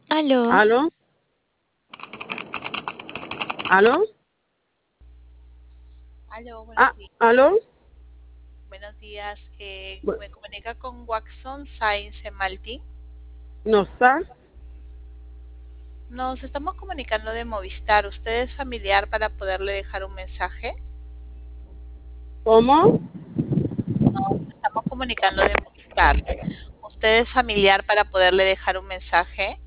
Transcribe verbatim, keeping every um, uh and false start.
Aló, ¿Aló? ¿Aló? Aló, buenos Ah, días. ¿aló? Buenos días. Eh, Bu- me comunica con Waxon Sainz Maltín. ¿No está? Nos estamos comunicando de Movistar. ¿Usted es familiar para poderle dejar un mensaje? ¿Cómo? Nos estamos comunicando de Movistar. ¿Usted es familiar para poderle dejar un mensaje?